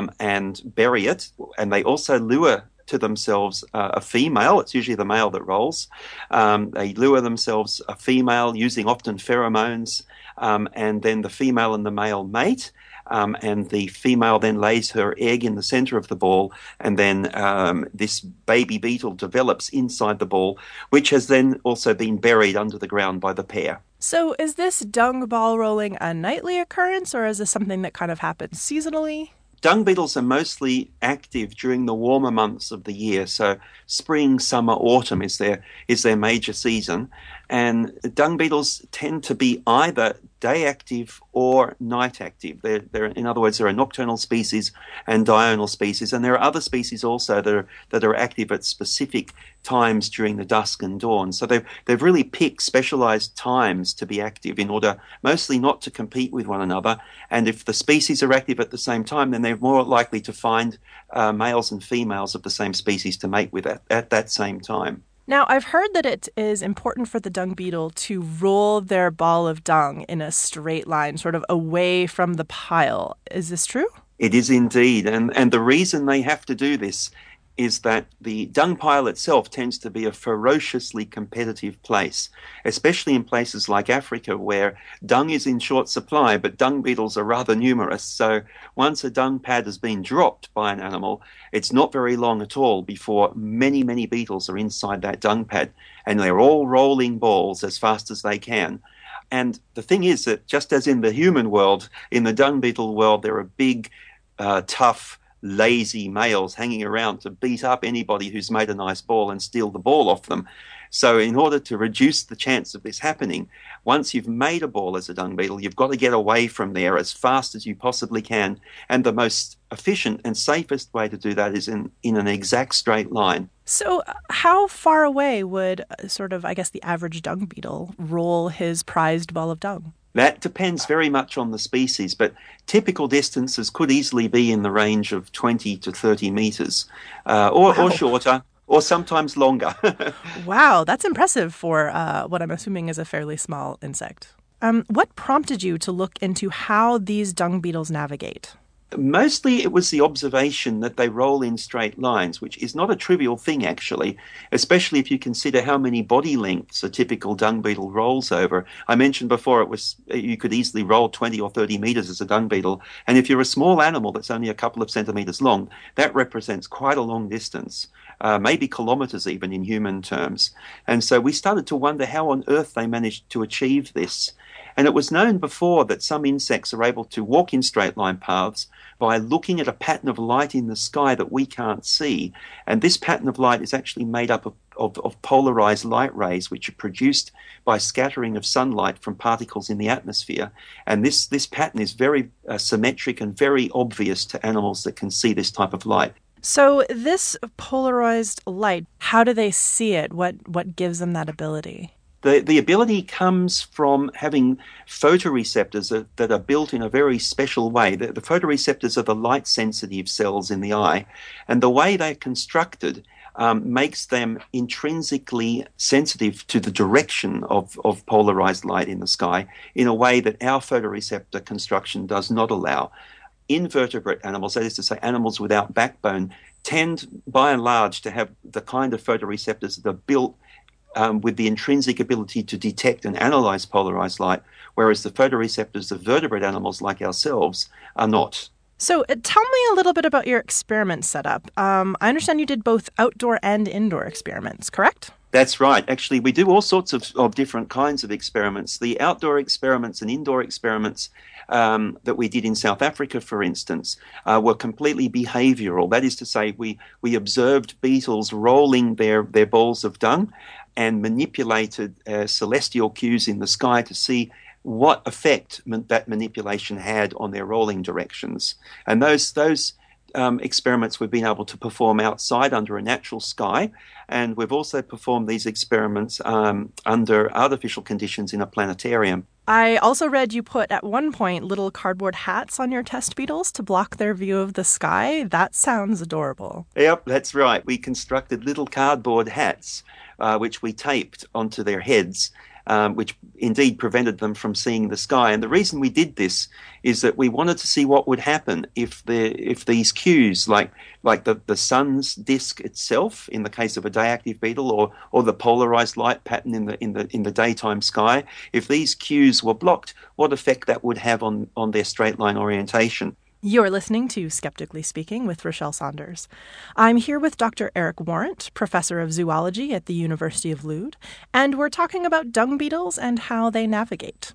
Speaker 7: and bury it. And they also lure to themselves a female. It's usually the male that rolls. They lure themselves a female using often pheromones, and then the female and the male mate, and the female then lays her egg in the center of the ball, and then this baby beetle develops inside the ball, which has then also been buried under the ground by the pair.
Speaker 4: So is this dung ball rolling a nightly occurrence, or is this something that kind of happens seasonally?
Speaker 7: Dung beetles are mostly active during the warmer months of the year, so spring, summer, autumn is their major season, and dung beetles tend to be either day active or night active. They're in other words, there are nocturnal species and diurnal species, and there are other species also that are active at specific times during the dusk and dawn. So they've really picked specialized times to be active in order mostly not to compete with one another. And if the species are active at the same time, then they're more likely to find males and females of the same species to mate with at that same time.
Speaker 4: Now, I've heard that it is important for the dung beetle to roll their ball of dung in a straight line, sort of away from the pile. Is this true?
Speaker 7: It is indeed. And the reason they have to do this is that the dung pile itself tends to be a ferociously competitive place, especially in places like Africa where dung is in short supply, but dung beetles are rather numerous. So once a dung pad has been dropped by an animal, it's not very long at all before many, many beetles are inside that dung pad, and they're all rolling balls as fast as they can. And the thing is that just as in the human world, in the dung beetle world, there are big, tough, lazy males hanging around to beat up anybody who's made a nice ball and steal the ball off them. So in order to reduce the chance of this happening, once you've made a ball as a dung beetle, you've got to get away from there as fast as you possibly can. And the most efficient and safest way to do that is in an exact straight line.
Speaker 4: So how far away would sort of, I guess, the average dung beetle roll his prized ball of dung?
Speaker 7: That depends very much on the species, but typical distances could easily be in the range of 20 to 30 meters, or shorter, or sometimes longer.
Speaker 4: Wow, that's impressive for what I'm assuming is a fairly small insect. What prompted you to look into how these dung beetles navigate?
Speaker 7: Mostly it was the observation that they roll in straight lines, which is not a trivial thing, actually, especially if you consider how many body lengths a typical dung beetle rolls over. I mentioned before you could easily roll 20 or 30 meters as a dung beetle, and if you're a small animal that's only a couple of centimeters long, that represents quite a long distance, maybe kilometers even in human terms. And so we started to wonder how on earth they managed to achieve this. And it was known before that some insects are able to walk in straight line paths by looking at a pattern of light in the sky that we can't see. And this pattern of light is actually made up of polarized light rays, which are produced by scattering of sunlight from particles in the atmosphere. And this pattern is very symmetric and very obvious to animals that can see this type of light.
Speaker 4: So this polarized light, how do they see it? What gives them that ability?
Speaker 7: The ability comes from having photoreceptors that are built in a very special way. The photoreceptors are the light-sensitive cells in the eye, and the way they're constructed makes them intrinsically sensitive to the direction of polarized light in the sky in a way that our photoreceptor construction does not allow. Invertebrate animals, that is to say animals without backbone, tend by and large to have the kind of photoreceptors that are built with the intrinsic ability to detect and analyze polarized light, whereas the photoreceptors of vertebrate animals like ourselves are not.
Speaker 4: So tell me a little bit about your experiment setup. I understand you did both outdoor and indoor experiments, correct?
Speaker 7: That's right. Actually, we do all sorts of different kinds of experiments. The outdoor experiments and indoor experiments that we did in South Africa, for instance, were completely behavioral. That is to say, we observed beetles rolling their balls of dung and manipulated celestial cues in the sky to see what effect that manipulation had on their rolling directions. And those experiments we've been able to perform outside under a natural sky, and we've also performed these experiments under artificial conditions in a planetarium.
Speaker 4: I also read you put at one point little cardboard hats on your test beetles to block their view of the sky. That sounds adorable.
Speaker 7: Yep, that's right. We constructed little cardboard hats which we taped onto their heads, which indeed prevented them from seeing the sky. And the reason we did this is that we wanted to see what would happen if these cues, like the sun's disk itself, in the case of a day-active beetle, or the polarized light pattern in the daytime sky, if these cues were blocked, what effect that would have on their straight line orientation.
Speaker 4: You're listening to Skeptically Speaking with Rochelle Saunders. I'm here with Dr. Eric Warrant, professor of zoology at the University of Leuven, and we're talking about dung beetles and how they navigate.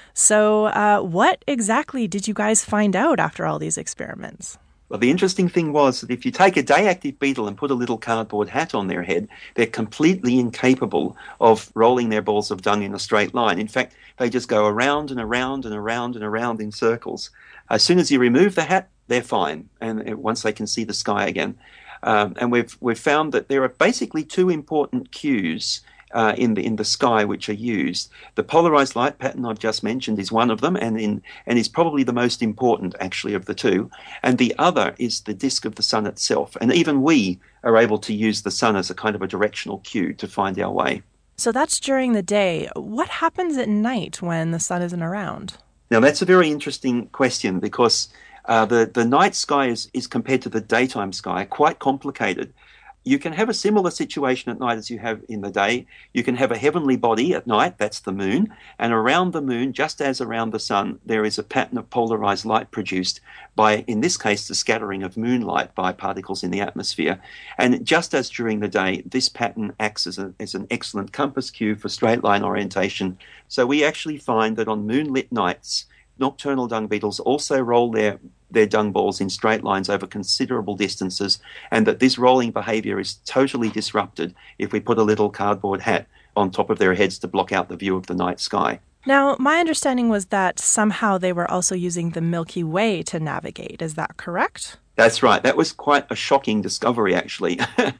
Speaker 4: So what exactly did you guys find out after all these experiments?
Speaker 7: Well, the interesting thing was that if you take a day-active beetle and put a little cardboard hat on their head, they're completely incapable of rolling their balls of dung in a straight line. In fact, they just go around and around and around and around in circles. As soon as you remove the hat, they're fine, and once they can see the sky again. And we've found that there are basically two important cues in the sky which are used. The polarized light pattern I've just mentioned is one of them, and is probably the most important actually of the two. And the other is the disk of the sun itself. And even we are able to use the sun as a kind of a directional cue to find our way.
Speaker 4: So that's during the day. What happens at night when the sun isn't around?
Speaker 7: Now, that's a very interesting question because the night sky is compared to the daytime sky quite complicated. You can have a similar situation at night as you have in the day. You can have a heavenly body at night, that's the moon, and around the moon, just as around the sun, there is a pattern of polarized light produced by, in this case, the scattering of moonlight by particles in the atmosphere. And just as during the day, this pattern acts as an excellent compass cue for straight line orientation. So we actually find that on moonlit nights, nocturnal dung beetles also roll their dung balls in straight lines over considerable distances, and that this rolling behavior is totally disrupted if we put a little cardboard hat on top of their heads to block out the view of the night sky.
Speaker 4: Now, my understanding was that somehow they were also using the Milky Way to navigate. Is that correct?
Speaker 7: That's right. That was quite a shocking discovery, actually.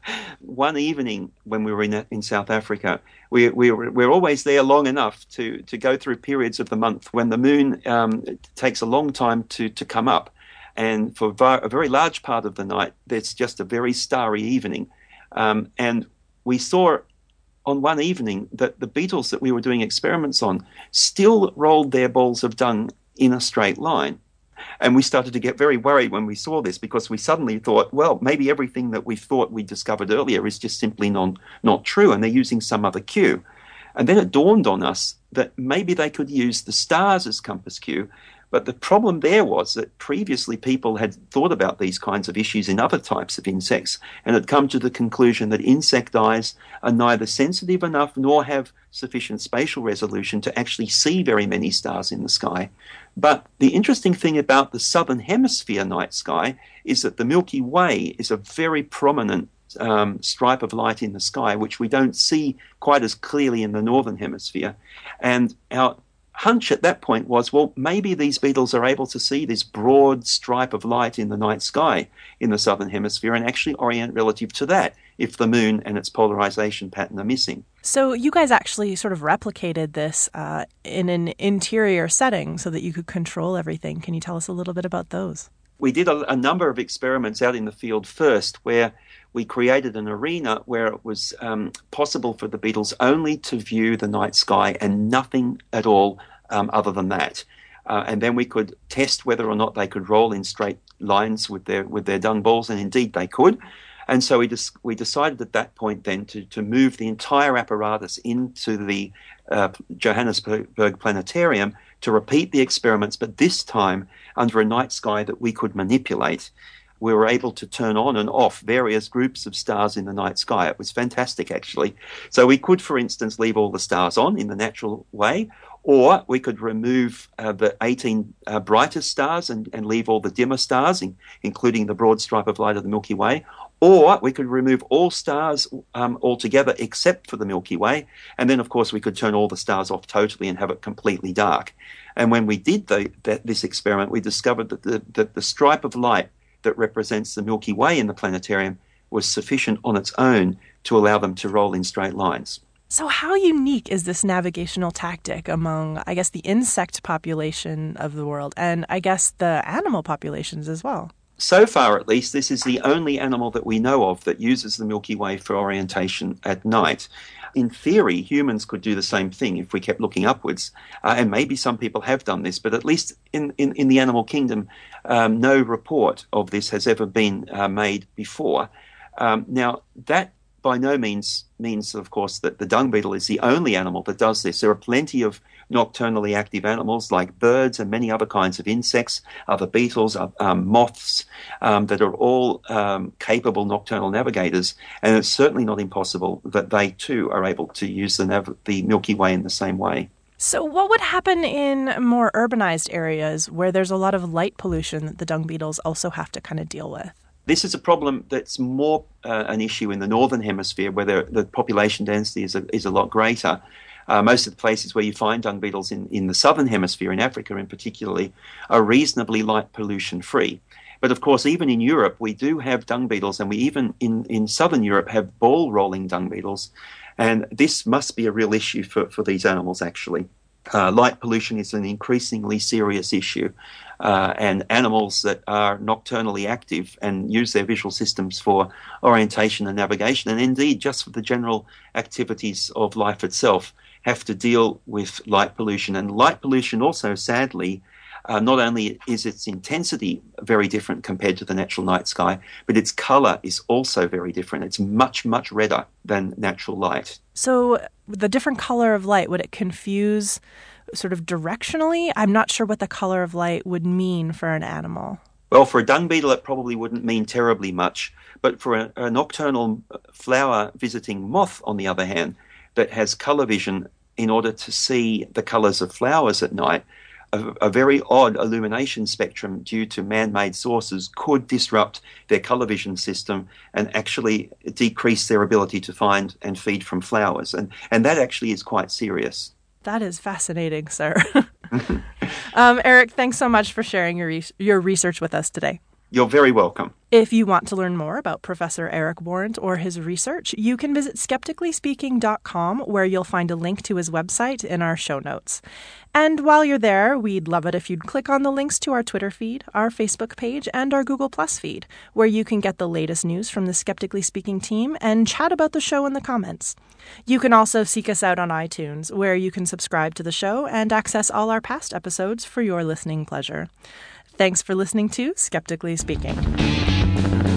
Speaker 7: One evening when we were in South Africa, we're always there long enough to go through periods of the month when the moon takes a long time to come up. And for a very large part of the night, there's just a very starry evening. And we saw on one evening that the beetles that we were doing experiments on still rolled their balls of dung in a straight line. And we started to get very worried when we saw this, because we suddenly thought, well, maybe everything that we thought we discovered earlier is just simply not true, and they're using some other cue. And then it dawned on us that maybe they could use the stars as compass cue. But the problem there was that previously people had thought about these kinds of issues in other types of insects and had come to the conclusion that insect eyes are neither sensitive enough nor have sufficient spatial resolution to actually see very many stars in the sky. But the interesting thing about the southern hemisphere night sky is that the Milky Way is a very prominent stripe of light in the sky, which we don't see quite as clearly in the northern hemisphere. And our hunch at that point was, well, maybe these beetles are able to see this broad stripe of light in the night sky in the southern hemisphere and actually orient relative to that if the moon and its polarization pattern are missing.
Speaker 4: So you guys actually sort of replicated this in an interior setting so that you could control everything. Can you tell us a little bit about those?
Speaker 7: We did a number of experiments out in the field first, where we created an arena where it was possible for the beetles only to view the night sky and nothing at all other than that. And then we could test whether or not they could roll in straight lines with their dung balls, and indeed they could. And so we decided at that point then to move the entire apparatus into the Johannesburg Planetarium to repeat the experiments, but this time under a night sky that we could manipulate. We were able to turn on and off various groups of stars in the night sky. It was fantastic, actually. So we could, for instance, leave all the stars on in the natural way, or we could remove the 18 brightest stars and leave all the dimmer stars, including the broad stripe of light of the Milky Way. Or we could remove all stars altogether except for the Milky Way. And then, of course, we could turn all the stars off totally and have it completely dark. And when we did this experiment, we discovered that the stripe of light that represents the Milky Way in the planetarium was sufficient on its own to allow them to roll in straight lines.
Speaker 4: So how unique is this navigational tactic among, I guess, the insect population of the world and I guess the animal populations as well?
Speaker 7: So far, at least, this is the only animal that we know of that uses the Milky Way for orientation at night. In theory, humans could do the same thing if we kept looking upwards, and maybe some people have done this, but at least in the animal kingdom, no report of this has ever been made before. Now, that by no means means, of course, that the dung beetle is the only animal that does this. There are plenty of nocturnally active animals like birds and many other kinds of insects, other beetles, moths, that are all capable nocturnal navigators, and it's certainly not impossible that they too are able to use the Milky Way in the same way.
Speaker 4: So what would happen in more urbanized areas where there's a lot of light pollution that the dung beetles also have to kind of deal with?
Speaker 7: This is a problem that's more an issue in the northern hemisphere, where the population density is a lot greater. Most of the places where you find dung beetles in the southern hemisphere, in Africa in particularly, are reasonably light pollution free. But of course, even in Europe, we do have dung beetles, and we even in southern Europe have ball rolling dung beetles. And this must be a real issue for these animals, actually. Light pollution is an increasingly serious issue, and animals that are nocturnally active and use their visual systems for orientation and navigation, and indeed just for the general activities of life itself, have to deal with light pollution. And light pollution also, sadly, not only is its intensity very different compared to the natural night sky, but its colour is also very different. It's much, much redder than natural light.
Speaker 4: So the different color of light, would it confuse sort of directionally? I'm not sure what the color of light would mean for an animal.
Speaker 7: Well, for a dung beetle, it probably wouldn't mean terribly much. But for a nocturnal flower-visiting moth, on the other hand, that has colour vision in order to see the colours of flowers at night, a very odd illumination spectrum due to man-made sources could disrupt their colour vision system and actually decrease their ability to find and feed from flowers. And that actually is quite serious.
Speaker 4: That is fascinating, sir. Eric, thanks so much for sharing your research with us today.
Speaker 7: You're very welcome.
Speaker 4: If you want to learn more about Professor Eric Warrant or his research, you can visit skepticallyspeaking.com, where you'll find a link to his website in our show notes. And while you're there, we'd love it if you'd click on the links to our Twitter feed, our Facebook page, and our Google Plus feed, where you can get the latest news from the Skeptically Speaking team and chat about the show in the comments. You can also seek us out on iTunes, where you can subscribe to the show and access all our past episodes for your listening pleasure. Thanks for listening to Skeptically Speaking.